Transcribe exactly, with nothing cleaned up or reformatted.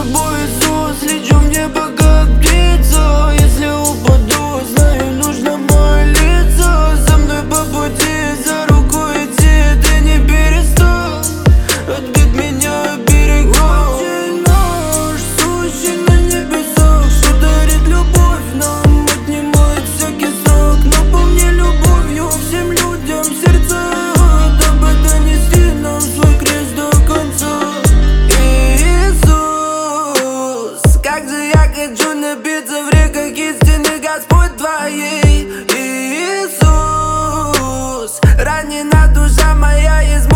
тобой, Иисус. Лечу в небо, как птица. Если упаду, знаю, нужно молиться. Со мной по пути, за руку идти, ты не перестал от бед меня берегу. Отче наш, сущий на небесах, что дарит любовь нам, отнимает всякий страх. Наполни любовью всем людям сердца, дабы донести нам свой крест до конца. Иисус, как же я хочу напиться в реках истины, Господь твоей. Иисус, ранена душа моя, есть